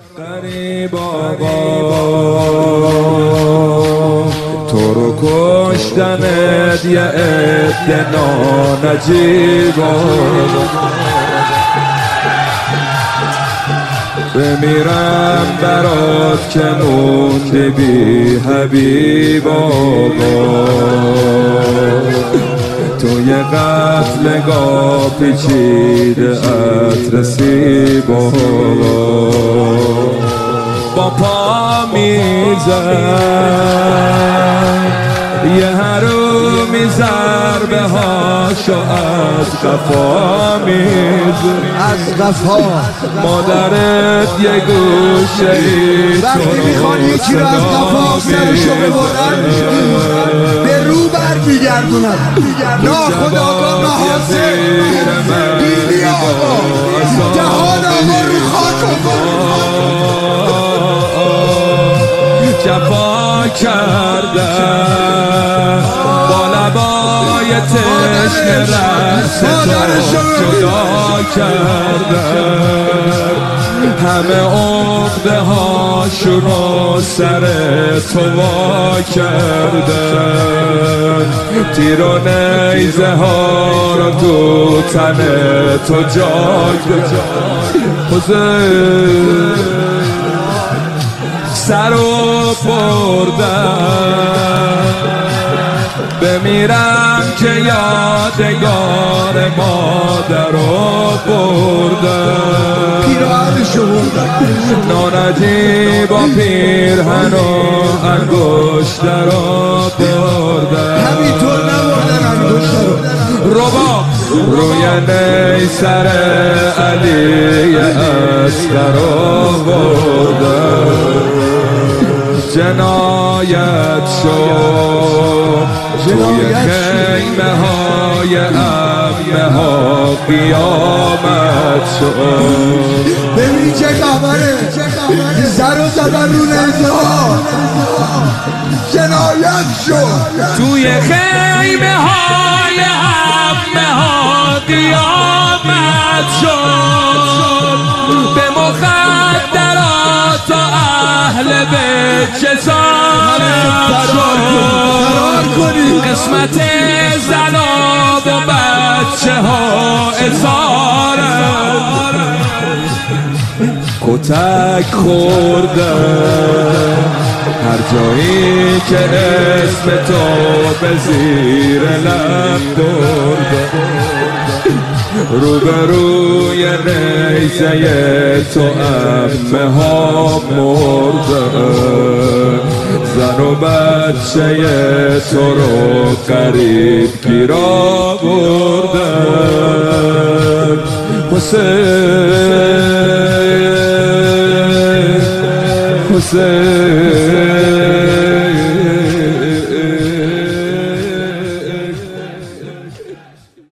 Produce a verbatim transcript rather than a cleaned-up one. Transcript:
غریب آقا تو رو کشتنت یه عده نانجیبا بمیرم برات که مونده بی حبیب آقا تو یه قتلگاه پیچیده عطر سیب آقا با پا میزن یه حرومی ضربه هاشو از قفا میزن از قفا مادرت یه گوشه ای وقتی میخوان یکی رو از قفا سرشو ببرن به رو بر میگردونن ناخداگاه ناحاصل بیلی آقا جهان آقا رو خاک جفا کردن با لبای تشنه رست تو جدا کردن همه عقده هاشون رو سر تو وا کردن تیر و نیزه ها رو تو تن تو جا کردن سر و بردن بمیرم که یادگار مادر رو بردن پیراهنشو بردن نانجی با پیرهن و انگشت رو بردن همینطور نبردن انگشت رو رباب روی نیسر علی اصغر رو بردن جنایت شد توی خیمه های امه ها قیامت شد ببین چه خبره زر و زدن رو نیزه ها جنایت شد توی خیمه های امه ها قیامت شد به مخدرات و اهل بیت جسارت شد قسمت زناب و بچه ها ازارت کتک خوردن هر جایی که اسم تو به زیر لب بردن روبروی نیزه تو امه ها مردن زن و بچه تو رو قریب گیرا بردن حسین حسین